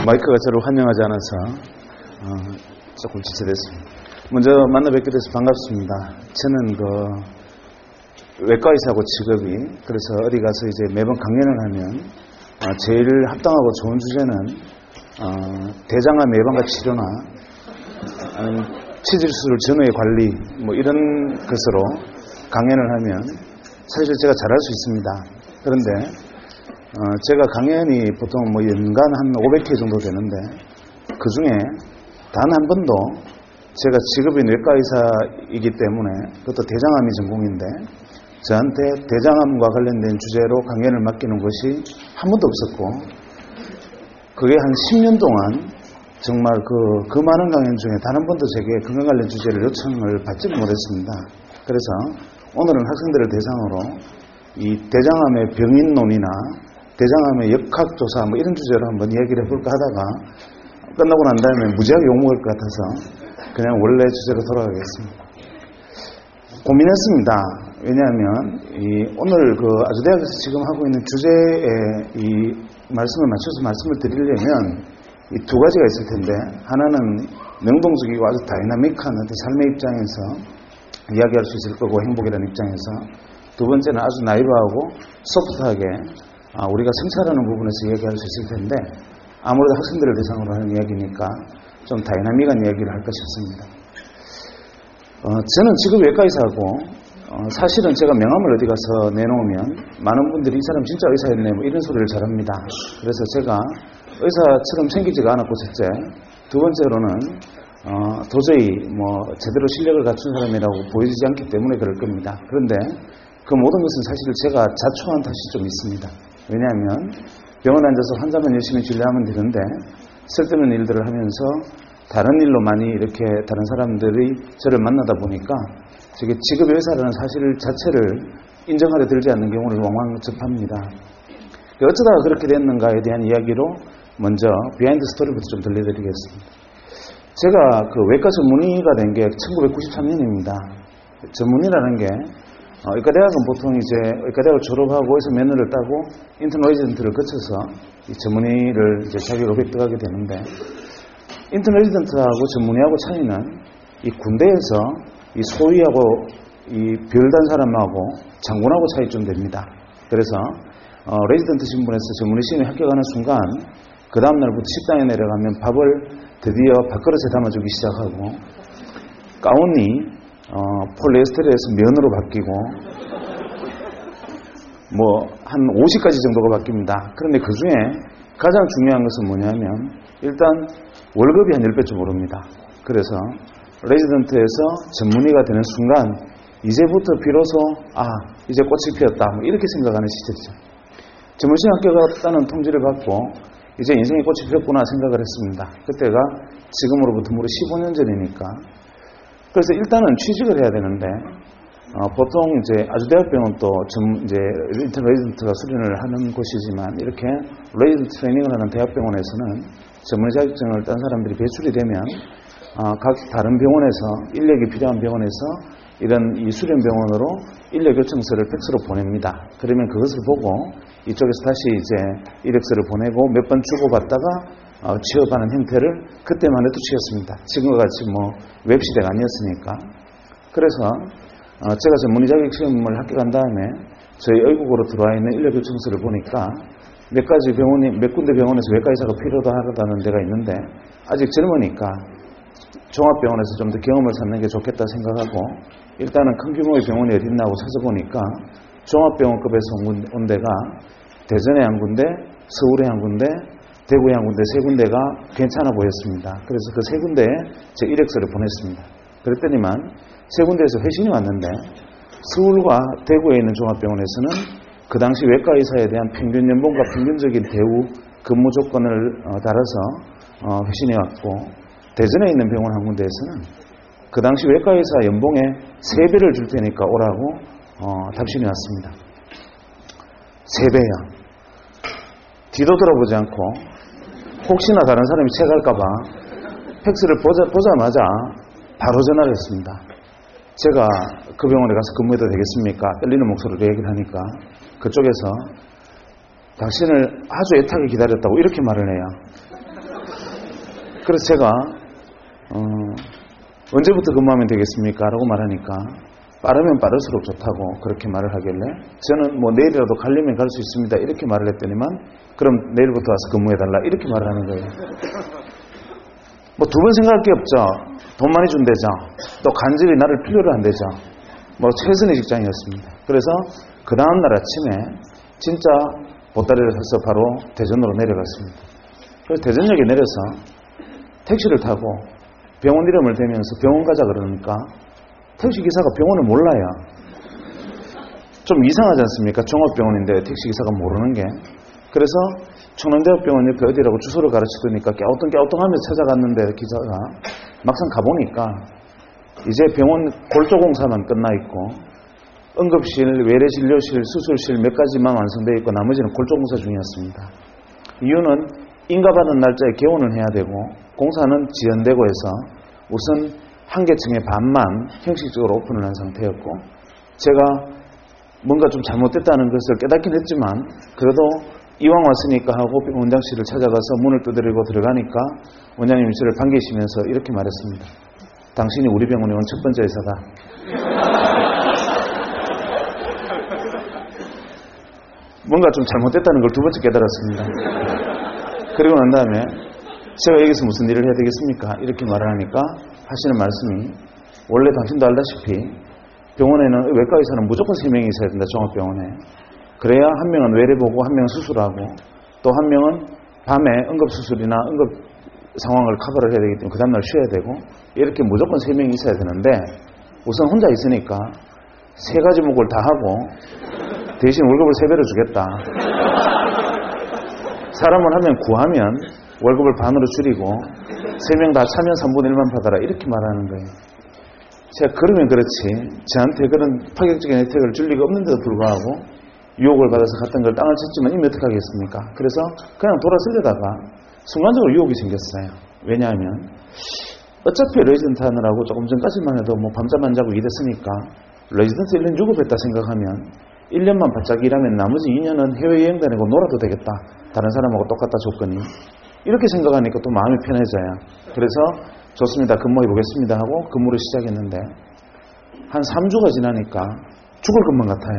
마이크가 저를 환영하지 않아서 조금 지체됐습니다. 먼저 만나 뵙게 돼서 반갑습니다. 저는 외과 의사고 직업이, 그래서 어디 가서 이제 매번 강연을 하면 제일 합당하고 좋은 주제는 대장암 예방과 치료나 치질술 전후의 관리 이런 것으로 강연을 하면 사실 제가 잘할 수 있습니다. 그런데 제가 강연이 보통 연간 한 500회 정도 되는데 그 중에 단 한 번도 제가 직업인 외과 의사이기 때문에 그것도 대장암이 전공인데 저한테 대장암과 관련된 주제로 강연을 맡기는 것이 한 번도 없었고, 그게 한 10년 동안 정말 그 많은 강연 중에 단 한 번도 제게 건강 관련 주제를 요청을 받지 못했습니다. 그래서 오늘은 학생들을 대상으로 이 대장암의 병인론이나 대장암의 역학조사 이런 주제로 한번 이야기를 해볼까 하다가 끝나고 난 다음에 무지하게 욕먹을 것 같아서 그냥 원래 주제로 돌아가겠습니다. 고민했습니다. 왜냐하면 오늘 아주대학에서 지금 하고 있는 주제에 이 말씀을 맞춰서 말씀을 드리려면 이 두 가지가 있을 텐데, 하나는 능동적이고 아주 다이나믹한 삶의 입장에서 이야기할 수 있을 거고, 행복이라는 입장에서, 두 번째는 아주 나이브하고 소프트하게 우리가 성찰하는 부분에서 이야기할 수 있을 텐데, 아무래도 학생들을 대상으로 하는 이야기니까 좀 다이나믹한 이야기를 할까 싶습니다. 저는 직업 외과 의사고, 사실은 제가 명함을 어디 가서 내놓으면 많은 분들이 이 사람 진짜 의사였네 이런 소리를 잘합니다. 그래서 제가 의사처럼 생기지가 않았고, 첫째. 두 번째로는 도저히 제대로 실력을 갖춘 사람이라고 보이지 않기 때문에 그럴 겁니다. 그런데 그 모든 것은 사실 제가 자초한 탓이 좀 있습니다. 왜냐하면 병원에 앉아서 환자만 열심히 진료하면 되는데 쓸데없는 일들을 하면서 다른 일로 많이 이렇게 다른 사람들이 저를 만나다 보니까 저게 직업의 의사라는 사실 자체를 인정하려 들지 않는 경우를 왕왕 접합니다. 어쩌다가 그렇게 됐는가에 대한 이야기로 먼저 비하인드 스토리부터 좀 들려드리겠습니다. 제가 외과 전문의가 된 게 1993년입니다. 전문의라는 게 의과대학은 보통 이제 의과대학을 졸업하고 해서 면허를 따고 인턴 레지던트를 거쳐서 이 전문의를 이제 자격을 획득하게 되는데, 인턴 레지던트하고 전문의하고 차이는 이 군대에서 이 소위하고 이 별단 사람하고 장군하고 차이쯤 됩니다. 그래서 레지던트 신분에서 전문의 시험에 합격하는 순간 그 다음날부터 식당에 내려가면 밥을 드디어 밥그릇에 담아주기 시작하고, 가운이 폴리에스테르에서 면으로 바뀌고 한 50가지 정도가 바뀝니다. 그런데 그 중에 가장 중요한 것은 뭐냐면 일단 월급이 한 10배쯤 오릅니다. 그래서 레지던트에서 전문의가 되는 순간 이제부터 비로소 이제 꽃이 피었다 이렇게 생각하는 시절이죠. 전문의시험 합격했다는 통지를 받고 이제 인생의 꽃이 피었구나 생각을 했습니다. 그때가 지금으로부터 무려 15년 전이니까. 그래서 일단은 취직을 해야 되는데 보통 이제 아주대학병원 또 이제 인턴 레지던트가 수련을 하는 곳이지만 이렇게 레지던트 트레이닝을 하는 대학병원에서는 전문의 자격증을 딴 사람들이 배출이 되면 각 다른 병원에서 인력이 필요한 병원에서 이런 이 수련병원으로 인력 요청서를 팩스로 보냅니다. 그러면 그것을 보고 이쪽에서 다시 이제 이력서를 보내고 몇 번 주고받다가 취업하는 형태를 그때만 해도 취했습니다. 지금과 같이 웹시대가 아니었으니까. 그래서 제가 전문의 자격 시험을 합격한 다음에 저희 의국으로 들어와 있는 인력 요청서를 보니까 몇 군데 병원에서 외과 의사가 필요하다는 데가 있는데 아직 젊으니까 종합병원에서 좀 더 경험을 쌓는 게 좋겠다 생각하고 일단은 큰 규모의 병원이 어디 있나 하고 찾아보니까 종합병원급에서 온 데가 대전에 한 군데, 서울에 한 군데, 대구에 한 군데, 세 군데가 괜찮아 보였습니다. 그래서 그 세 군데에 제 이력서를 보냈습니다. 그랬더니만 세 군데에서 회신이 왔는데 서울과 대구에 있는 종합병원에서는 그 당시 외과 의사에 대한 평균 연봉과 평균적인 대우, 근무 조건을 따라서 회신이 왔고, 대전에 있는 병원 한 군데에서는 그 당시 외과 의사 연봉의 3배를 줄 테니까 오라고 답신이 왔습니다. 3배야. 뒤도 돌아보지 않고 혹시나 다른 사람이 체갈까봐 팩스를 보자마자 바로 전화를 했습니다. 제가 그 병원에 가서 근무해도 되겠습니까? 떨리는 목소리로 얘기를 하니까 그쪽에서 당신을 아주 애타게 기다렸다고 이렇게 말을 해요. 그래서 제가 언제부터 근무하면 되겠습니까? 라고 말하니까 빠르면 빠를수록 좋다고 그렇게 말을 하길래 저는 뭐 내일이라도 가려면 갈 수 있습니다. 이렇게 말을 했더니만 그럼 내일부터 와서 근무해달라 이렇게 말을 하는 거예요. 뭐 두 번 생각할 게 없죠. 돈 많이 준대죠. 또 간절히 나를 필요로 한대죠. 뭐 최선의 직장이었습니다. 그래서 그 다음날 아침에 진짜 보따리를 사서 바로 대전으로 내려갔습니다. 그래서 대전역에 내려서 택시를 타고 병원 이름을 대면서 병원 가자 그러니까 택시기사가 병원을 몰라요. 좀 이상하지 않습니까? 종합병원인데 택시기사가 모르는 게. 그래서 충남대학병원 옆에 어디라고 주소를 가르치더니까 깨우뚱깨우뚱하면서 찾아갔는데 기사가 막상 가보니까 이제 병원 골조공사만 끝나 있고 응급실, 외래진료실, 수술실 몇 가지만 완성되어 있고 나머지는 골조공사 중이었습니다. 이유는 인가받은 날짜에 개원을 해야 되고 공사는 지연되고 해서 우선 한 개층의 반만 형식적으로 오픈을 한 상태였고 제가 뭔가 좀 잘못됐다는 것을 깨닫긴 했지만 그래도 이왕 왔으니까 하고 원장실을 찾아가서 문을 두드리고 들어가니까 원장님이 저를 반기시면서 이렇게 말했습니다. 당신이 우리 병원에 온 첫 번째 의사다. 뭔가 좀 잘못됐다는 걸 두 번째 깨달았습니다. 그리고 난 다음에 제가 여기서 무슨 일을 해야 되겠습니까? 이렇게 말을 하니까 하시는 말씀이 원래 당신도 알다시피 병원에는 외과 의사는 무조건 3명이 있어야 된다. 종합병원에. 그래야 한 명은 외래 보고 한 명은 수술하고 또 한 명은 밤에 응급수술이나 응급 상황을 커버를 해야 되기 때문에 그 다음날 쉬어야 되고 이렇게 무조건 3명이 있어야 되는데 우선 혼자 있으니까 3가지 목을 다 하고 대신 월급을 3배로 주겠다. 사람을 한 명 구하면 월급을 반으로 줄이고 3명 다 차면 3분의 1만 받아라 이렇게 말하는 거예요. 제가 그러면 그렇지 저한테 그런 파격적인 혜택을 줄 리가 없는데도 불구하고 유혹을 받아서 갔던 걸 땅을 쳤지만 이미 어떻게 하겠습니까? 그래서 그냥 돌아서려다가 순간적으로 유혹이 생겼어요. 왜냐하면 어차피 레지던트 하느라고 조금 전까지만 해도 뭐 밤잠 안 자고 일했으니까 레지던트 1년 유급했다 생각하면 1년만 바짝 일하면 나머지 2년은 해외여행 다니고 놀아도 되겠다. 다른 사람하고 똑같다 조건이. 이렇게 생각하니까 또 마음이 편해져요. 그래서 좋습니다. 근무해 보겠습니다 하고 근무를 시작했는데 한 3주가 지나니까 죽을 것만 같아요.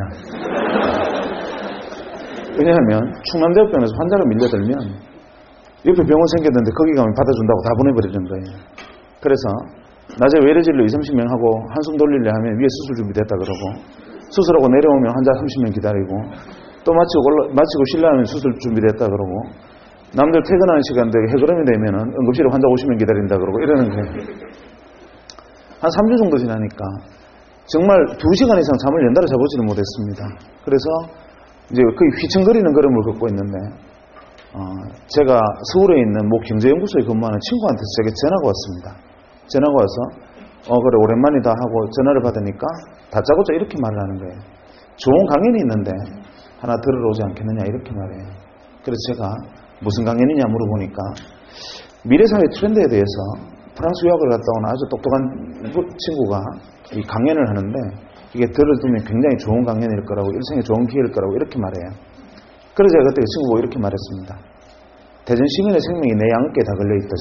왜냐하면 충남대학병원에서 환자가 밀려들면 옆에 병원 생겼는데 거기 가면 받아준다고 다 보내버리는 거예요. 그래서 낮에 외래진료 20-30명 하고 한숨 돌리려 하면 위에 수술 준비됐다 그러고 수술하고 내려오면 환자 30명 기다리고 또 마치고 실려하면 수술 준비됐다 그러고 남들 퇴근하는 시간대 해그름이 되면은 응급실에 환자 50명 기다린다 그러고 이러는 거예요. 한 3주 정도 지나니까 정말 2시간 이상 잠을 연달아 자보지는 못했습니다. 그래서 이제 거의 휘청거리는 걸음을 걷고 있는데 제가 서울에 있는 모 경제연구소에 근무하는 친구한테 제게 전화가 왔습니다. 전화가 와서 그래 오랜만이다 하고 전화를 받으니까 다짜고짜 이렇게 말을 하는 거예요. 좋은 강연이 있는데 하나 들으러 오지 않겠느냐 이렇게 말해요. 그래서 제가 무슨 강연이냐 물어보니까 미래사회 트렌드에 대해서 프랑스 유학을 갔다 온 아주 똑똑한 친구가 이 강연을 하는데 이게 들어두면 굉장히 좋은 강연일 거라고 일생에 좋은 기회일 거라고 이렇게 말해요. 그래서 제가 그때 그 친구가 이렇게 말했습니다. 대전 시민의 생명이 내 양어깨에 다 걸려있다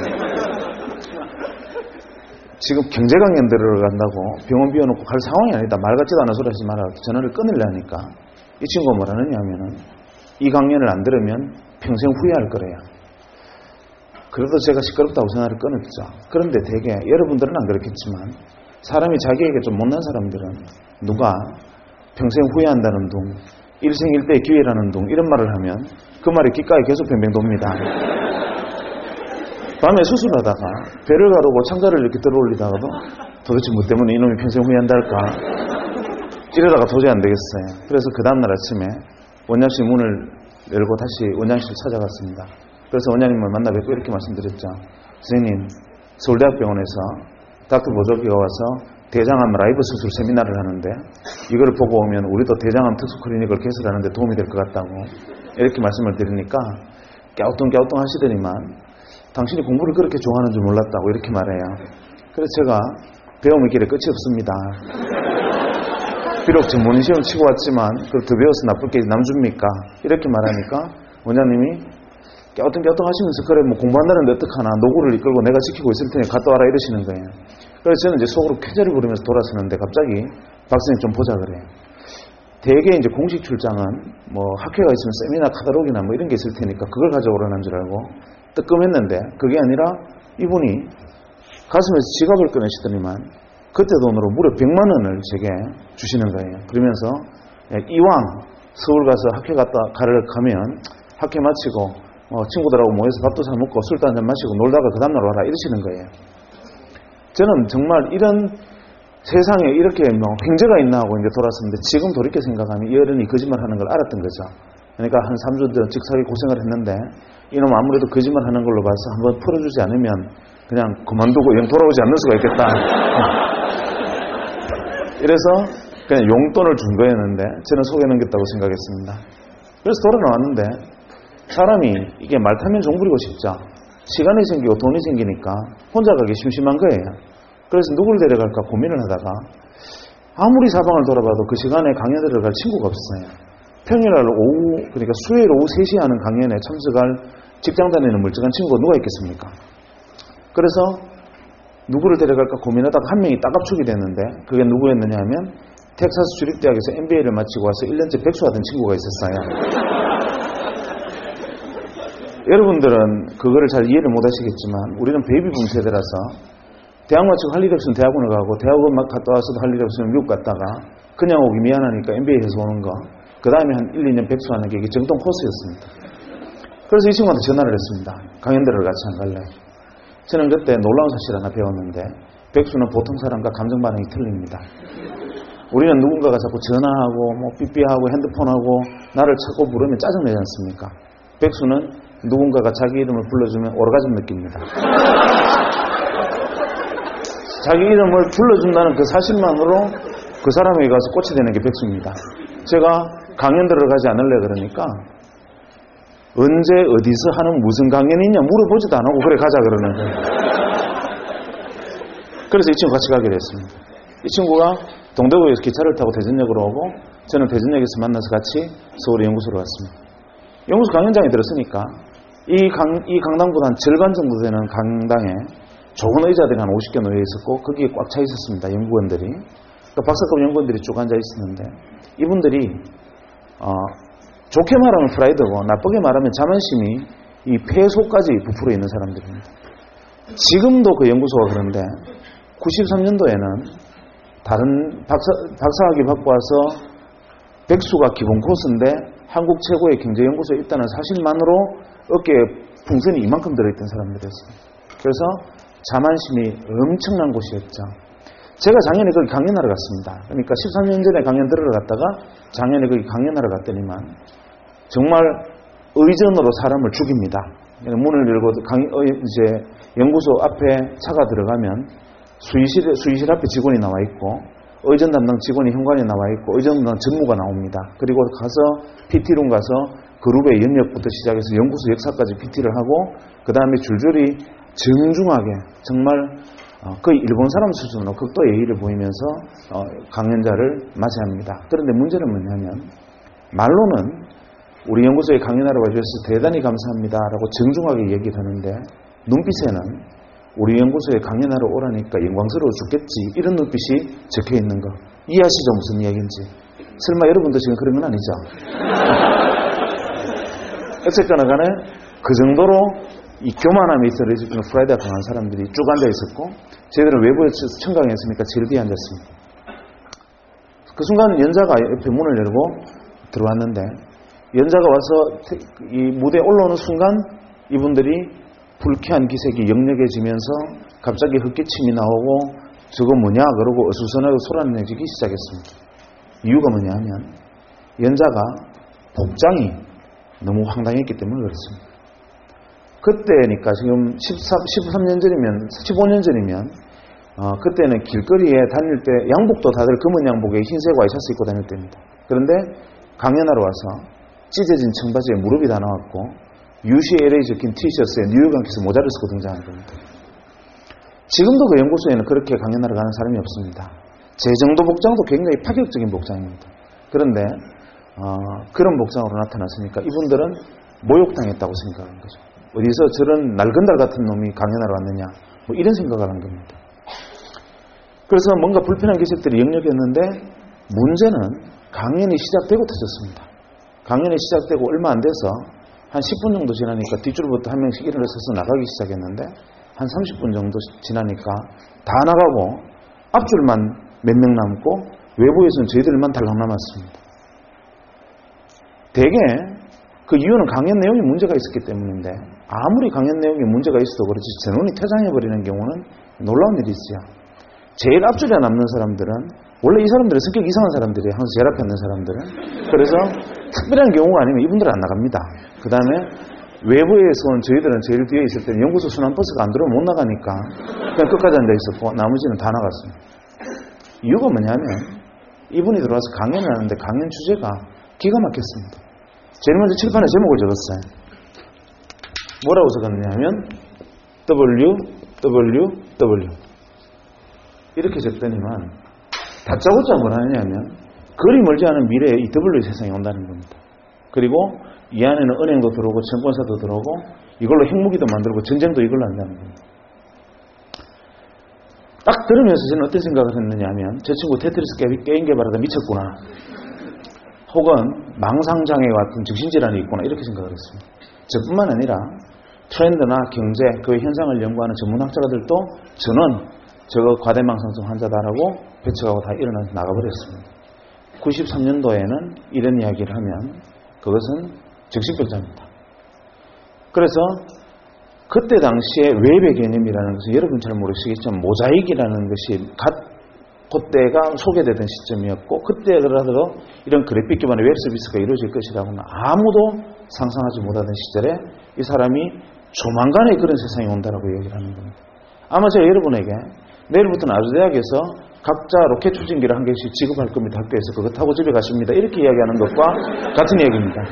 지금 경제 강연 들어간다고 병원 비워놓고 갈 상황이 아니다. 말 같지도 않은 소리 하지 마라. 전화를 끊으려니까 이 친구가 뭐라느냐 하면은 이 강연을 안 들으면 평생 후회할 거래요. 그래도 제가 시끄럽다고 전화를 끊었죠. 그런데 되게 여러분들은 안 그렇겠지만 사람이 자기에게 좀 못난 사람들은 누가 평생 후회한다는 둥, 일생일대의 기회라는 둥 이런 말을 하면 그 말이 귓가에 계속 뱅뱅 돕니다. 밤에 수술하다가 배를 가르고 창자를 이렇게 들어올리다가도 도대체 뭐 때문에 이놈이 평생 후회한다 할까 이러다가 도저히 안 되겠어요. 그래서 그 다음날 아침에 원장실 문을 열고 다시 원장실 찾아갔습니다. 그래서 원장님을 만나 뵙고 이렇게 말씀드렸죠. 선생님, 서울대학병원에서 닥터 보조기가 와서 대장암 라이브 수술 세미나를 하는데 이걸 보고 오면 우리도 대장암 특수클리닉을 개설하는데 도움이 될 것 같다고 이렇게 말씀을 드리니까 갸우뚱갸우뚱 하시더니만 당신이 공부를 그렇게 좋아하는 줄 몰랐다고 이렇게 말해요. 그래서 제가 배움의 길에 끝이 없습니다. 비록 전문의 시험 치고 왔지만 그걸 더 배워서 나쁠 게 남줍니까? 이렇게 말하니까 원장님이 깨우뚱깨우뚱 하시면서 그래 뭐 공부한다는데 어떡하나 노구를 이끌고 내가 지키고 있을 테니 갔다 와라 이러시는 거예요. 그래서 저는 이제 속으로 쾌재를 부르면서 돌아서는데 갑자기 박사님 좀 보자 그래요. 대개 이제 공식 출장은 뭐 학회가 있으면 세미나 카탈로그나 뭐 이런 게 있을 테니까 그걸 가져오라는 줄 알고 뜨끔했는데 그게 아니라 이분이 가슴에서 지갑을 꺼내시더니만 그때 돈으로 무려 100만 원을 제게 주시는 거예요. 그러면서 이왕 서울 가서 학회 가를 가면 학회 마치고 친구들하고 모여서 밥도 사 먹고 술도 한잔 마시고 놀다가 그 다음날 와라 이러시는 거예요. 저는 정말 이런 세상에 이렇게 뭐 횡재가 있나 하고 이제 돌았었는데 지금 돌이켜 생각하면 이 어른이 거짓말하는 걸 알았던 거죠. 그러니까 한 3주 전 직사기 고생을 했는데 이놈 아무래도 거짓말하는 걸로 봐서 한번 풀어주지 않으면 그냥 그만두고 영 돌아오지 않는 수가 있겠다. 이래서 그냥 용돈을 준 거였는데 저는 속에 넘겼다고 생각했습니다. 그래서 돌아 나왔는데 사람이 이게 말 타면 종 부리고 싶죠. 시간이 생기고 돈이 생기니까 혼자 가기 심심한 거예요. 그래서 누굴 데려갈까 고민을 하다가 아무리 사방을 돌아봐도 그 시간에 강연 들어갈 친구가 없어요. 평일날 오후 그러니까 수요일 오후 3시에 하는 강연에 참석할 직장 다니는 멀쩡한 친구가 누가 있겠습니까? 그래서 누구를 데려갈까 고민하다가 한 명이 딱 압축이 됐는데 그게 누구였느냐 하면 텍사스 주립대학에서 MBA를 마치고 와서 1년째 백수하던 친구가 있었어요. 여러분들은 그거를 잘 이해를 못 하시겠지만 우리는 베이비붐 세대라서 대학 마치고 할 일이 없으면 대학원을 가고 대학원 막 갔다 와서도 할 일이 없으면 미국 갔다가 그냥 오기 미안하니까 MBA 해서 오는 거 그 다음에 한 1, 2년 백수하는 게 이게 정통 코스였습니다. 그래서 이 친구한테 전화를 했습니다. 강연 들으러 같이 안 갈래? 저는 그때 놀라운 사실 하나 배웠는데 백수는 보통 사람과 감정 반응이 틀립니다. 우리는 누군가가 자꾸 전화하고 뭐 삐삐하고 핸드폰하고 나를 찾고 부르면 짜증내지 않습니까? 백수는 누군가가 자기 이름을 불러주면 오르가즘 느낍니다. 자기 이름을 불러준다는 그 사실만으로 그 사람에게 가서 꽃이 되는 게 백수입니다. 제가 강연 들어가지 않을래 그러니까 언제 어디서 하는 무슨 강연이 있냐 물어보지도 안 하고 그래 가자 그러는 거예요. 그래서 이 친구 같이 가기로 했습니다. 이 친구가 동대구에서 기차를 타고 대전역으로 오고 저는 대전역에서 만나서 같이 서울의 연구소로 갔습니다. 연구소 강연장에 들었으니까 이 강당보다 한 절반 정도 되는 강당에 좋은 의자들이 한 50개 놓여 있었고 거기에 꽉 차 있었습니다. 연구원들이. 그러니까 박사급 연구원들이 쭉 앉아 있었는데 이분들이 좋게 말하면 프라이드고 나쁘게 말하면 자만심이 이 폐소까지 부풀어 있는 사람들입니다. 지금도 그 연구소가 그런데 93년도에는 다른 박사학위 받고 와서 백수가 기본 코스인데 한국 최고의 경제연구소에 있다는 사실만으로 어깨에 풍선이 이만큼 들어있던 사람들이었어요. 그래서 자만심이 엄청난 곳이었죠. 제가 작년에 거기 강연하러 갔습니다. 그러니까 13년 전에 강연 들으러 갔다가 작년에 거기 강연하러 갔더니만 정말 의전으로 사람을 죽입니다. 문을 열고 이제 연구소 앞에 차가 들어가면 수의실 앞에 직원이 나와 있고 의전 담당 직원이 현관에 나와 있고 의전 담당 전무가 나옵니다. 그리고 가서 PT룸 가서 그룹의 연역부터 시작해서 연구소 역사까지 PT를 하고 그 다음에 줄줄이 정중하게 정말 거의 일본 사람 수준으로 극도 예의를 보이면서 강연자를 맞이합니다. 그런데 문제는 뭐냐면 말로는 우리 연구소에 강연하러 와주셔서 대단히 감사합니다라고 정중하게 얘기를 하는데 눈빛에는 우리 연구소에 강연하러 오라니까 영광스러워 죽겠지 이런 눈빛이 적혀있는 거 이해하시죠? 무슨 이야기인지. 설마 여러분도 지금 그런 건 아니죠? 어쨌거나 간에 그 정도로 이 교만함에 있어 레지스턴트 프라이드가 강한 사람들이 쭉 앉아 있었고 저희들은 외부에서 청강했으니까 제일 뒤에 앉았습니다. 그 순간 연자가 옆에 문을 열고 들어왔는데 연자가 와서 이 무대에 올라오는 순간 이분들이 불쾌한 기색이 역력해지면서 갑자기 헛기침이 나오고 저거 뭐냐 그러고 어수선하게 소란내지기 시작했습니다. 이유가 뭐냐 하면 연자가 복장이 너무 황당했기 때문에 그렇습니다. 그때니까 지금 13년 전이면 15년 전이면 그때는 길거리에 다닐 때 양복도 다들 금은 양복에 흰색 와이셔츠 입고 다닐 때입니다. 그런데 강연하러 와서 찢어진 청바지에 무릎이 다 나왔고 UCLA 적힌 티셔츠에 뉴욕 양키스 모자를 쓰고 등장하는 겁니다. 지금도 그 연구소에는 그렇게 강연하러 가는 사람이 없습니다. 제 정도 복장도 굉장히 파격적인 복장입니다. 그런데 그런 복장으로 나타났으니까 이분들은 모욕당했다고 생각하는 거죠. 어디서 저런 날건달 같은 놈이 강연하러 왔느냐, 뭐 이런 생각을 한 겁니다. 그래서 뭔가 불편한 기색들이 역력했는데 문제는 강연이 시작되고 터졌습니다. 강연이 시작되고 얼마 안 돼서 한 10분 정도 지나니까 뒷줄부터 한 명씩 일어나서 나가기 시작했는데 한 30분 정도 지나니까 다 나가고 앞줄만 몇 명 남고 외부에서는 저희들만 달랑 남았습니다. 대개 그 이유는 강연 내용에 문제가 있었기 때문인데 아무리 강연 내용에 문제가 있어도 그렇지 전원이 퇴장해버리는 경우는 놀라운 일이 있어요. 제일 앞줄에 남는 사람들은 원래 이 사람들은 성격 이상한 사람들이에요. 항상 제일 앞에 있는 사람들은. 그래서 특별한 경우가 아니면 이분들은 안 나갑니다. 그 다음에 외부에서 온 저희들은 제일 뒤에 있을 때는 연구소 순환버스가 안 들어오면 못 나가니까 그냥 끝까지 앉아있었고 나머지는 다 나갔습니다. 이유가 뭐냐면 이분이 들어와서 강연을 하는데 강연 주제가 기가 막혔습니다. 제일 먼저 칠판에 제목을 적었어요. 뭐라고 적었냐면 WWW 이렇게 적더니만 다짜고짜 뭘 하냐면 그리 멀지 않은 미래에 이 W 세상이 온다는 겁니다. 그리고 이 안에는 은행도 들어오고 증권사도 들어오고 이걸로 핵무기도 만들고 전쟁도 이걸로 한다는 겁니다. 딱 들으면서 저는 어떤 생각을 했느냐 하면 저 친구 테트리스 게임 개발하다 미쳤구나. 혹은 망상장애와 같은 정신질환이 있구나 이렇게 생각을 했습니다. 저뿐만 아니라 트렌드나 경제, 그 현상을 연구하는 전문학자들도 저는 저거 과대망상증 환자다라고 배척하고 다 일어나서 나가버렸습니다. 93년도에는 이런 이야기를 하면 그것은 정신병자입니다. 그래서 그때 당시에 외배 개념이라는 것은 여러분 잘 모르시겠지만 모자익이라는 것이 그때가 소개되던 시점이었고 그때라도 이런 그래픽 기반의 웹 서비스가 이루어질 것이라고는 아무도 상상하지 못하던 시절에 이 사람이 조만간에 그런 세상이 온다라고 얘기를 하는 겁니다. 아마 제가 여러분에게 내일부터는 아주대학에서 각자 로켓 추진기를 한 개씩 지급할 겁니다. 학교에서 그거 타고 집에 가십니다. 이렇게 이야기하는 것과 같은 얘기입니다.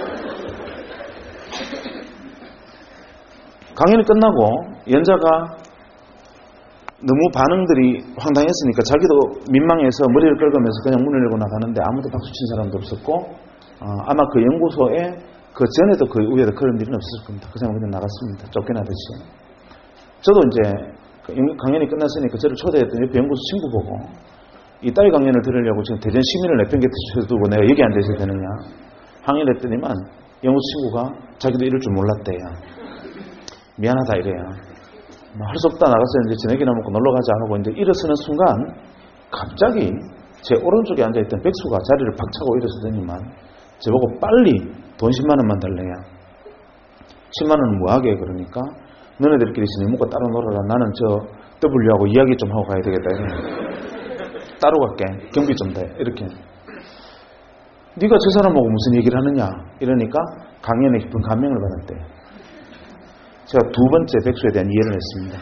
강연이 끝나고 연자가 너무 반응들이 황당했으니까 자기도 민망해서 머리를 긁으면서 그냥 문을 열고 나가는데 아무도 박수 친 사람도 없었고 아마 그 연구소에 그 전에도 그 위에도 그런 일은 없었을 겁니다. 그 사람 그냥 나갔습니다. 쫓겨나듯이. 저도 이제 강연이 끝났으니까 저를 초대했더니 옆에 연구소 친구 보고 이 딸 강연을 들으려고 지금 대전 시민을 내팽개쳐두고 내가 여기 앉아있어야 되느냐 항의를 했더니만 연구소 친구가 자기도 이럴 줄 몰랐대요. 미안하다 이래요. 할 수 없다 나가서 이제 저녁이나 먹고 놀러 가자 하고 이제 일어서는 순간 갑자기 제 오른쪽에 앉아있던 백수가 자리를 박차고 일어서더니만 저보고 빨리 돈 10만 원만 달래요. 10만 원은 뭐하게 그러니까 너네들끼리 저녁 먹고 따로 놀아라. 나는 저 W하고 이야기 좀 하고 가야 되겠다. 따로 갈게. 경비 좀 돼. 이렇게. 네가 저 사람하고 무슨 얘기를 하느냐. 이러니까 강연에 깊은 감명을 받았대요. 제가 두 번째 백수에 대한 이해를 했습니다.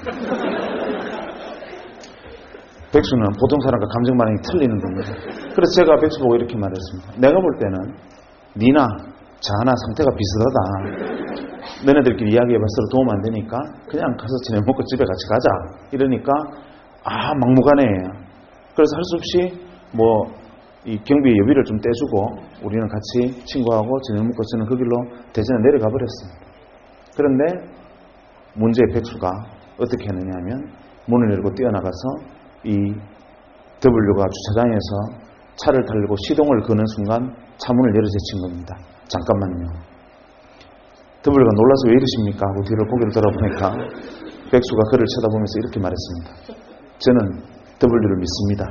백수는 보통 사람과 감정 반응이 틀리는 겁니다. 그래서 제가 백수 보고 이렇게 말했습니다. 내가 볼 때는 니나 자나 상태가 비슷하다. 너네들끼리 이야기해봐 서로 도움 안 되니까 그냥 가서 저녁 먹고 집에 같이 가자. 이러니까 막무가내예요. 그래서 할 수 없이 이 경비의 여비를 좀 떼주고 우리는 같이 친구하고 저녁 먹고 저는 그 길로 대전에 내려가 버렸습니다. 그런데 문제의 백수가 어떻게 했느냐 하면 문을 열고 뛰어나가서 이 W가 주차장에서 차를 타려고 시동을 거는 순간 차문을 열어제친 겁니다. 잠깐만요. W가 놀라서 왜 이러십니까? 하고 뒤를 고개를 돌아보니까 백수가 그를 쳐다보면서 이렇게 말했습니다. 저는 W를 믿습니다.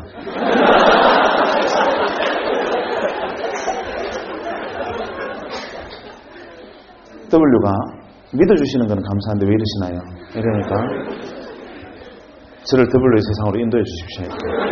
W가 믿어주시는 건 감사한데 왜 이러시나요? 이러니까 저를 W의 세상으로 인도해 주십시오.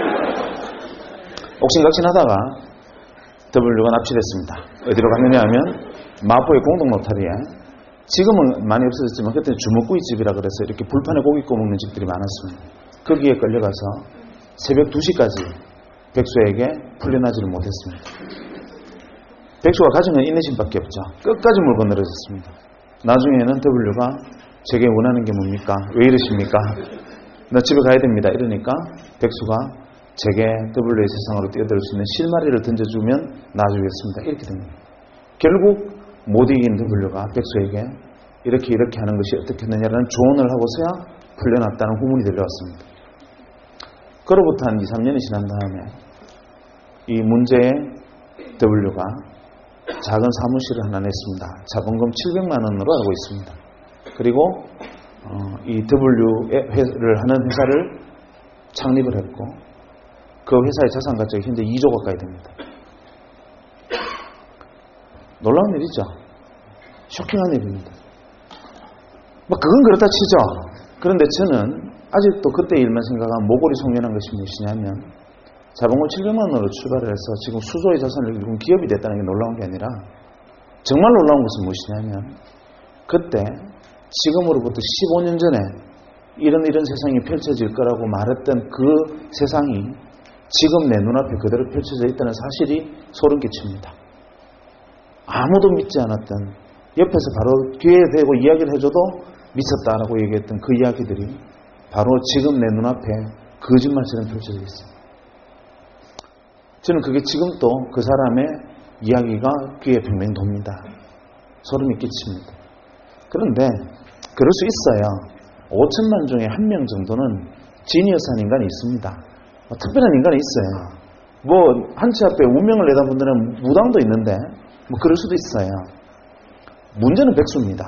옥신각신하다가 W가 납치됐습니다. 어디로 갔느냐 하면 마포의 공동로타리에 지금은 많이 없어졌지만 그때 주먹구이집이라 그래서 이렇게 불판에 고기 구워 먹는 집들이 많았습니다. 거기에 끌려가서 새벽 2시까지 백수에게 풀려나지를 못했습니다. 백수가 가진 건 인내심밖에 없죠. 끝까지 물고 늘어졌습니다. 나중에는 W가 제게 원하는 게 뭡니까? 왜 이러십니까? 나 집에 가야 됩니다. 이러니까 백수가 제게 W의 세상으로 뛰어들 수 있는 실마리를 던져주면 놔주겠습니다. 이렇게 됩니다. 결국 못 이긴 W가 백수에게 이렇게 하는 것이 어떻겠느냐라는 조언을 하고서야 풀려났다는 후문이 들려왔습니다. 그로부터 한 2, 3년이 지난 다음에 이 문제의 W가 작은 사무실을 하나 냈습니다. 자본금 700만 원으로 알고 있습니다. 그리고 이 W를 하는 회사를 창립을 했고 그 회사의 자산 가치가 현재 2조 가까이 됩니다. 놀라운 일이죠. 쇼킹한 일입니다. 뭐 그건 그렇다 치죠. 그런데 저는 아직도 그때 일만 생각하면 모골이 송연한 것이 무엇이냐면 자본금 700만 원으로 출발을 해서 지금 수조의 자산을 이룬 기업이 됐다는 게 놀라운 게 아니라 정말 놀라운 것은 무엇이냐면 그때 지금으로부터 15년 전에 이런 세상이 펼쳐질 거라고 말했던 그 세상이 지금 내 눈앞에 그대로 펼쳐져 있다는 사실이 소름 끼칩니다. 아무도 믿지 않았던 옆에서 바로 귀에 대고 이야기를 해줘도 미쳤다라고 얘기했던 그 이야기들이 바로 지금 내 눈앞에 거짓말처럼 펼쳐져 있어요. 저는 그게 지금도 그 사람의 이야기가 귀에 팽팽 돕니다. 소름이 끼칩니다. 그런데 그럴 수 있어요. 5천만 중에 1명 정도는 지니어스한 인간이 있습니다. 특별한 인간이 있어요. 뭐 한치 앞에 운명을 내다 분들은 무당도 있는데 뭐 그럴 수도 있어요. 문제는 백수입니다.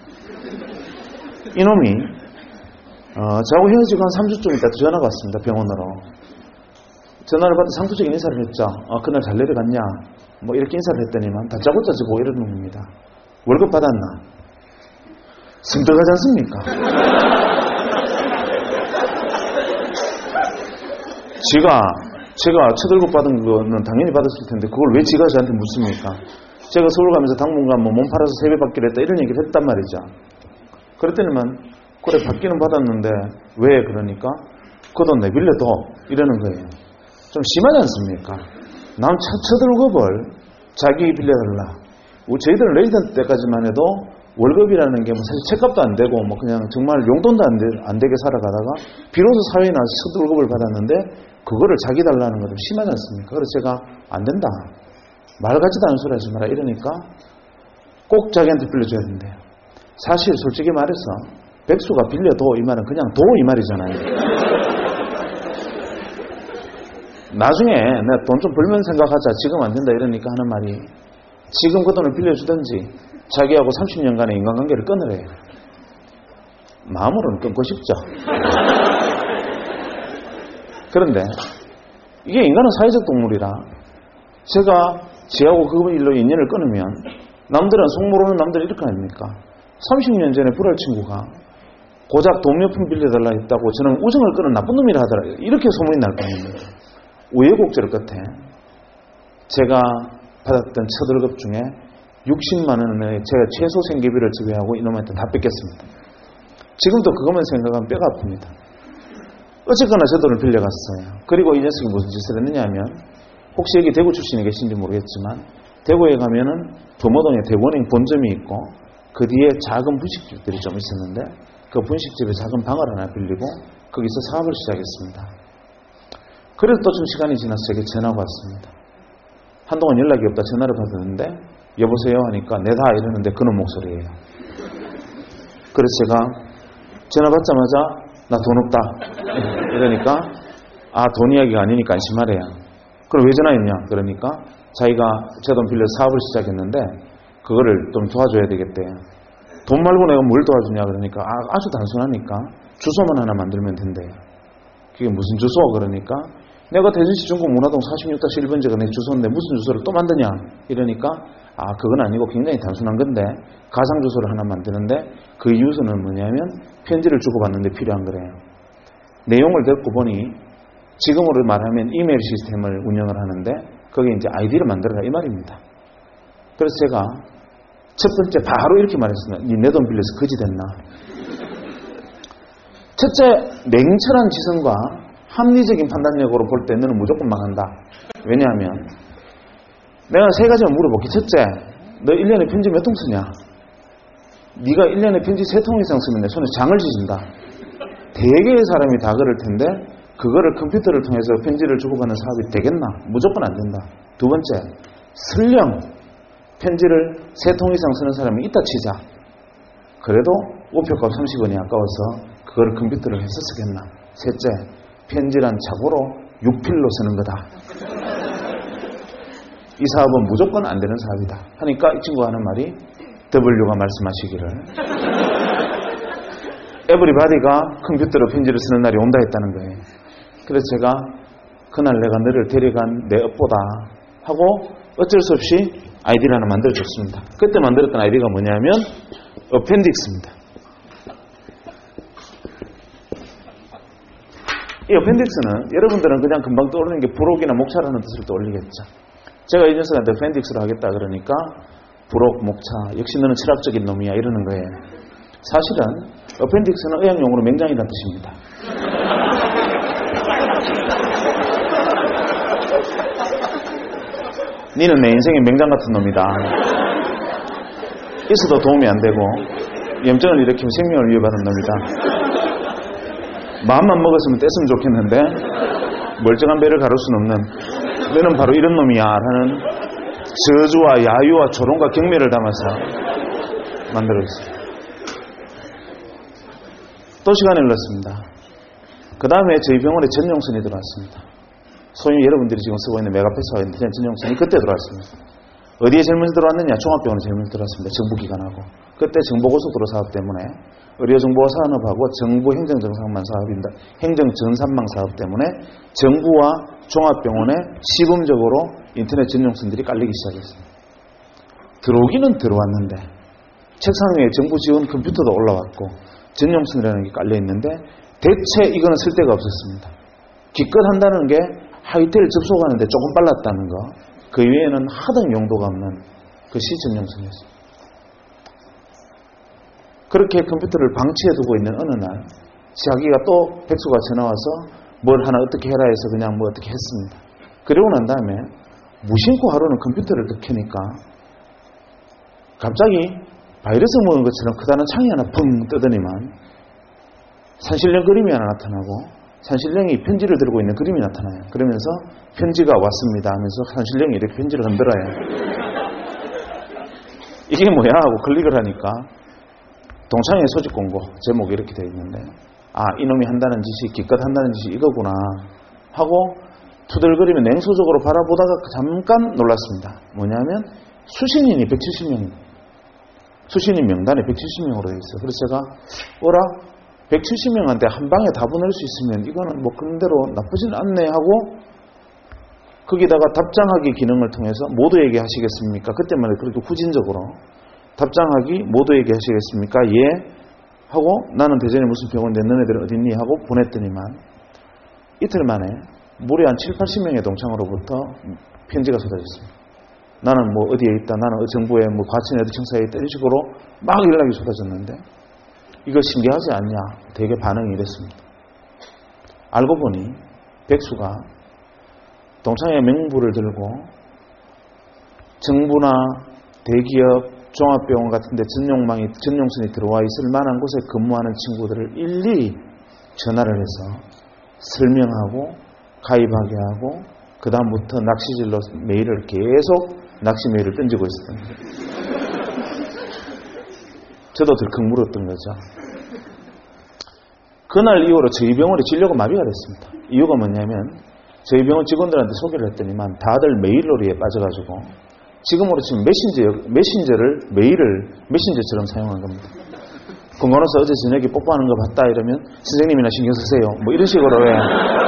이놈이 저하고 헤어지고 한 3주쯤 있다 전화가 왔습니다. 병원으로. 전화를 받아 상투적인 인사를 했죠. 그날 잘 내려갔냐? 뭐 이렇게 인사를 했더니만 다짜고짜 지고 이러는 놈입니다. 월급 받았나? 승득하지 않습니까? 제가 첫 월급 받은 거는 당연히 받았을 텐데 그걸 왜 지가 저한테 묻습니까? 제가 서울 가면서 당분간 몸 팔아서 세배 받기로 했다 이런 얘기를 했단 말이죠. 그랬더니만 그래 받기는 받았는데 왜 그러니까 그 돈 내 빌려둬 이러는 거예요. 좀 심하지 않습니까? 남 첫 월급을 자기 빌려달라. 저희들은 레지던트 때까지만 해도 월급이라는 게 뭐 사실 책값도 안 되고 뭐 그냥 정말 용돈도 안 되게 살아가다가 비로소 사회에 나와서 첫 월급을 받았는데 그거를 자기 달라는 거 좀 심하지 않습니까? 그래서 제가 안 된다. 말 같지도 않은 소리 하지 마라 이러니까 꼭 자기한테 빌려줘야 된대요. 사실 솔직히 말해서 백수가 빌려도 이 말은 그냥 도 이 말이잖아요. 나중에 내가 돈 좀 벌면 생각하자. 지금 안 된다 이러니까 하는 말이 지금 그 돈을 빌려주든지 자기하고 30년간의 인간관계를 끊으래요. 마음으로는 끊고 싶죠. 그런데 이게 인간은 사회적 동물이라 제가 지하고 그 일로 인연을 끊으면 남들은 속 모르는 남들이 이렇게 아닙니까? 30년 전에 불알 친구가 고작 돈 몇 푼 빌려달라 했다고 저는 우정을 끊은 나쁜 놈이라 하더라고요. 이렇게 소문이 날 뻔합니다. 우여곡절 끝에 제가 받았던 첫 월급 중에 60만 원을 제가 최소 생계비를 지배하고 이놈한테 다 뺏겼습니다. 지금도 그것만 생각하면 뼈가 아픕니다. 어쨌거나 저 돈을 빌려갔어요. 그리고 이 녀석이 무슨 짓을 했느냐 하면 혹시 여기 대구 출신이 계신지 모르겠지만 대구에 가면은 범어동에 대구은행 본점이 있고 그 뒤에 작은 분식집들이 좀 있었는데 그 분식집에 작은 방을 하나 빌리고 거기서 사업을 시작했습니다. 그래도 또 좀 시간이 지나서 제게 전화가 왔습니다. 한동안 연락이 없다 전화를 받았는데 여보세요 하니까 내다 이러는데 그놈 목소리예요. 그래서 제가 전화 받자마자 나 돈 없다 이러니까 돈 이야기가 아니니까 안심하래요. 그럼 왜 전화했냐 그러니까 자기가 제 돈 빌려 사업을 시작했는데 그거를 좀 도와줘야 되겠대요. 돈 말고 내가 뭘 도와주냐 그러니까 아주 단순하니까 주소만 하나 만들면 된대요. 그게 무슨 주소 그러니까 내가 대전시 중구 문화동 46-1번지가 내 주소인데 무슨 주소를 또 만드냐 이러니까 그건 아니고 굉장히 단순한 건데 가상 주소를 하나 만드는데 그 이유는 뭐냐면 편지를 주고받는데 필요한 거래요. 내용을 듣고 보니 지금으로 말하면 이메일 시스템을 운영을 하는데 거기에 이제 아이디를 만들어라 이 말입니다. 그래서 제가 첫 번째 바로 이렇게 말했습니다. 니 내 돈 빌려서 거지 됐나? 첫째 냉철한 지성과 합리적인 판단력으로 볼 때 너는 무조건 망한다. 왜냐하면 내가 세 가지만 물어볼게. 첫째, 너 1년에 편지 몇 통 쓰냐? 네가 1년에 편지 3통 이상 쓰면 내 손에 장을 지진다. 대개의 사람이 다 그럴 텐데 그거를 컴퓨터를 통해서 편지를 주고받는 사업이 되겠나? 무조건 안 된다. 두 번째, 설령 편지를 3통 이상 쓰는 사람이 있다 치자. 그래도 우표값 30원이 아까워서 그걸 컴퓨터를 해서 쓰겠나. 셋째, 편지란 자고로 6필로 쓰는 거다. 이 사업은 무조건 안 되는 사업이다. 하니까 이 친구가 하는 말이 W가 말씀하시기를 에브리바디가 컴퓨터로 편지를 쓰는 날이 온다 했다는 거예요. 그래서 제가 그날 내가 너를 데려간 내 업보다 하고 어쩔 수 없이 아이디를 하나 만들어줬습니다. 그때 만들었던 아이디가 뭐냐면 어펜딕스입니다. 이 어펜딕스는 여러분들은 그냥 금방 떠오르는 게 부록이나 목차라는 뜻을 떠올리겠죠. 제가 이 녀석한테 어펜딕스로 하겠다 그러니까 부록, 목차, 역시 너는 철학적인 놈이야 이러는 거예요. 사실은 어펜딕스는 의학용어로 맹장이라는 뜻입니다. 니는 내 인생의 맹장 같은 놈이다. 있어도 도움이 안 되고 염증을 일으키면 생명을 위협하는 놈이다. 마음만 먹었으면 뗐으면 좋겠는데 멀쩡한 배를 가를 수는 없는 너는 바로 이런 놈이야 라는 저주와 야유와 조롱과 경멸을 담아서 만들어졌어요. 또 시간이 흘렀습니다. 그 다음에 저희 병원에 전용선이 들어왔습니다. 소위 여러분들이 지금 쓰고 있는 메가패스와 인터넷 전용선이 그때 들어왔습니다. 어디에 제일 먼저 들어왔느냐? 종합병원에 제일 먼저 들어왔습니다. 정부기관하고. 그때 정보고속도로 사업 때문에 의료정보화 산업하고 정부 행정전산망 사업입니다. 행정전산망 사업 때문에 정부와 종합병원에 시범적으로 인터넷 전용선들이 깔리기 시작했습니다. 들어오기는 들어왔는데 책상 위에 정부 지원 컴퓨터도 올라왔고 전용선이라는 게 깔려있는데 대체 이거는 쓸 데가 없었습니다. 기껏 한다는 게 하이텔 접속하는데 조금 빨랐다는 거, 그 이외에는 하등 용도가 없는 그 시전용선이었습니다. 그렇게 컴퓨터를 방치해두고 있는 어느 날 자기가 또 백수가 전화와서 뭘 하나 어떻게 해라 해서 그냥 뭐 어떻게 했습니다. 그러고 난 다음에 무심코 하루는 컴퓨터를 딱 켜니까 갑자기 바이러스 먹은 것처럼 크다는 창이 하나 붕 뜨더니만 산신령 그림이 하나 나타나고 산신령이 편지를 들고 있는 그림이 나타나요. 그러면서 편지가 왔습니다 하면서 산신령이 이렇게 편지를 흔들어요. 이게 뭐야 하고 클릭을 하니까 동창회 소집 공고 제목이 이렇게 되어 있는데 이놈이 한다는 짓이 기껏 한다는 짓이 이거구나 하고 투덜거리며 냉소적으로 바라보다가 잠깐 놀랐습니다. 뭐냐면 수신인이 170명입니다. 수신인 명단에 170명으로 되어 있어요. 그래서 제가 170명한테 한 방에 다 보낼 수 있으면 이거는 뭐 그런대로 나쁘진 않네 하고 거기다가 답장하기 기능을 통해서 모두에게 하시겠습니까? 그때만 해도 그렇게 후진적으로 답장하기 모두에게 하시겠습니까? 예 하고 나는 대전에 무슨 병원인데 너네들은 어딨니? 하고 보냈더니만 이틀 만에 무려 한 7, 80명의 동창으로부터 편지가 쏟아졌습니다. 나는 뭐 어디에 있다, 나는 정부에 뭐 과천에 어디 청사에 있다 이런 식으로 막 연락이 쏟아졌는데 이거 신기하지 않냐? 되게 반응이 이랬습니다. 알고 보니 백수가 동창회 명부를 들고 정부나 대기업, 종합병원 같은 데 전용선이 들어와 있을 만한 곳에 근무하는 친구들을 일일이 전화를 해서 설명하고 가입하게 하고 그 다음부터 낚시질로 메일을 계속 낚시 메일을 던지고 있었던 거예요. 저도 들컥 물었던 거죠. 그날 이후로 저희 병원의 진료가 마비가 됐습니다. 이유가 뭐냐면 저희 병원 직원들한테 소개를 했더니만 다들 메일놀이에 빠져가지고 지금으로 치면 메신저를 메일을 메신저처럼 사용한 겁니다. 건강원에서 어제 저녁에 뽀뽀하는 거 봤다 이러면 선생님이나 신경 쓰세요. 뭐 이런 식으로 해.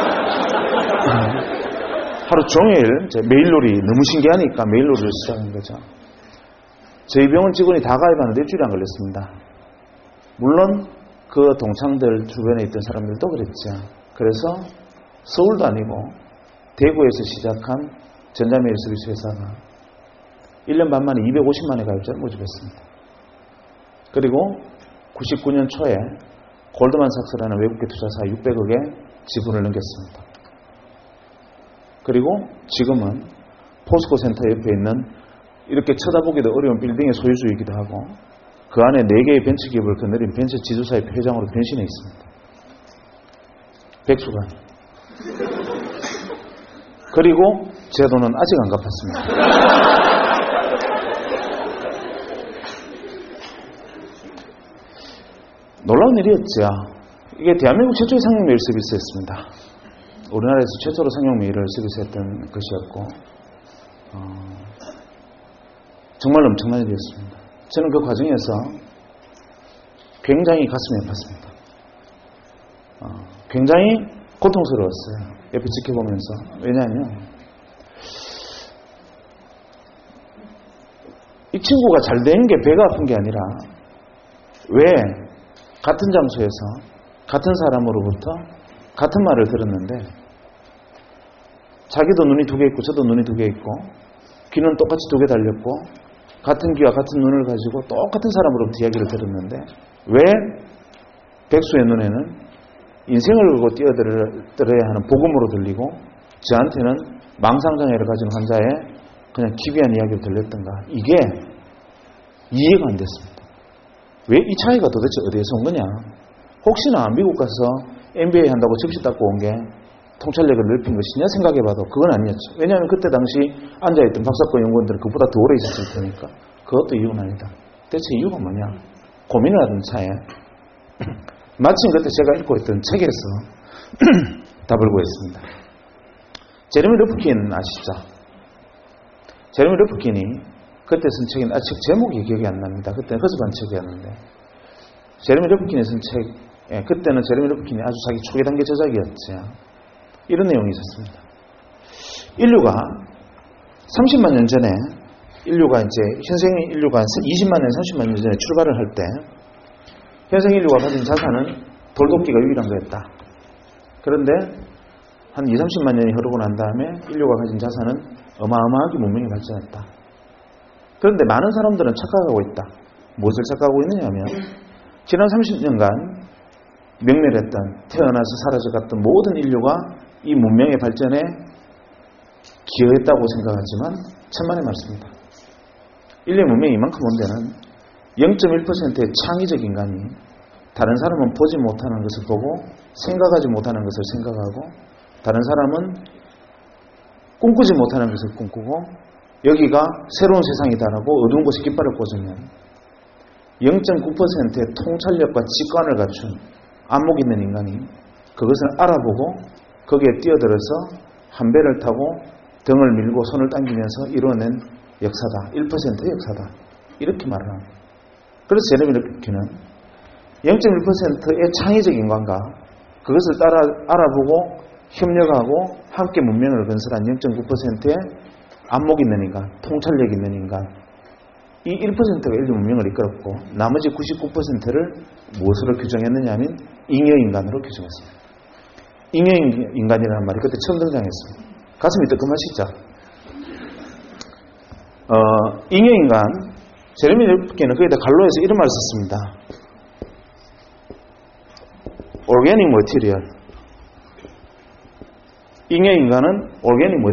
하루 종일 메일놀이 너무 신기하니까 메일놀이를 시작한 거죠. 저희 병원 직원이 다 가입하는데 일주일이 안 걸렸습니다. 물론 그 동창들 주변에 있던 사람들도 그랬죠. 그래서 서울도 아니고 대구에서 시작한 전자메일 서비스 회사가 1년 반 만에 250만의 가입자를 모집했습니다. 그리고 99년 초에 골드만삭스라는 외국계 투자사 600억의 지분을 넘겼습니다. 그리고 지금은 포스코 센터 옆에 있는 이렇게 쳐다보기도 어려운 빌딩의 소유주이기도 하고 그 안에 4개의 벤처기업을 거느린 벤처 지주사의 회장으로 변신해 있습니다. 백수가. 그리고 제 돈은 아직 안 갚았습니다. 놀라운 일이었죠. 이게 대한민국 최초의 상용메일 서비스였습니다. 우리나라에서 최초로 상용메일을 서비스했던 것이었고 정말 엄청난 일이었습니다. 저는 그 과정에서 굉장히 가슴이 아팠습니다. 굉장히 고통스러웠어요. 옆에 지켜보면서. 왜냐하면 이 친구가 잘 된 게 배가 아픈 게 아니라 왜 같은 장소에서 같은 사람으로부터 같은 말을 들었는데 자기도 눈이 두 개 있고 저도 눈이 두 개 있고 귀는 똑같이 두 개 달렸고 같은 귀와 같은 눈을 가지고 똑같은 사람으로부터 이야기를 들었는데 왜 백수의 눈에는 인생을 걸고 뛰어들어야 하는 복음으로 들리고 저한테는 망상장애를 가진 환자의 그냥 기괴한 이야기를 들렸던가. 이게 이해가 안 됐습니다. 왜 이 차이가 도대체 어디에서 온 거냐. 혹시나 미국 가서 MBA 한다고 접시 닦고 온 게 통찰력을 넓힌 것이냐 생각해봐도 그건 아니었죠. 왜냐하면 그때 당시 앉아있던 박사과 연구원들은 그보다 더 오래 있었을 테니까. 그것도 이유는 아니다. 대체 이유가 뭐냐. 고민을 하던 차에 마침 그때 제가 읽고 있던 책에서 답을 구했습니다. 제레미 르프킨 아시죠? 제레미 르프킨이 그때 쓴 책인, 책 제목이 기억이 안 납니다. 그때 허접한 책이었는데 제레미 르프킨이 쓴 책, 그때는 제레미 르프킨이 아주 자기 초기 단계 저작이었죠. 이런 내용이 있었습니다. 인류가 30만 년 전에 인류가 이제 현생 인류가 20만 년, 30만 년 전에 출발을 할 때 현생 인류가 가진 자산은 돌도끼가 유일한 거였다. 그런데 한 20, 30만 년이 흐르고 난 다음에 인류가 가진 자산은 어마어마하게 문명이 발전했다. 그런데 많은 사람들은 착각하고 있다. 무엇을 착각하고 있느냐 하면 지난 30년간 명멸했던 태어나서 사라져갔던 모든 인류가 이 문명의 발전에 기여했다고 생각하지만 천만의 말씀입니다. 인류의 문명이 이만큼 온 데는 0.1%의 창의적 인간이 다른 사람은 보지 못하는 것을 보고 생각하지 못하는 것을 생각하고 다른 사람은 꿈꾸지 못하는 것을 꿈꾸고 여기가 새로운 세상이다라고 어두운 곳에 깃발을 꽂으면 0.9%의 통찰력과 직관을 갖춘 안목 있는 인간이 그것을 알아보고 거기에 뛰어들어서 한 배를 타고 등을 밀고 손을 당기면서 이루어낸 역사다. 1%의 역사다. 이렇게 말을 합니다. 그래서 제레미 르프킨은 0.1%의 창의적 인간과 그것을 따라 알아보고 협력하고 함께 문명을 건설한 0.9%의 안목 있는 인간, 통찰력 있는 인간, 이 1%가 인류 문명을 이끌었고 나머지 99%를 무엇으로 규정했느냐 하면 잉여인간으로 규정했습니다. 잉여인간이라는 말이 그때 처음 등장했습니다. 가슴이 뜨끔하시죠? 잉여인간, 제레미 르프킨은 거기다 갈로에서 이런 말을 썼습니다. Organic material. 잉여인간은 organic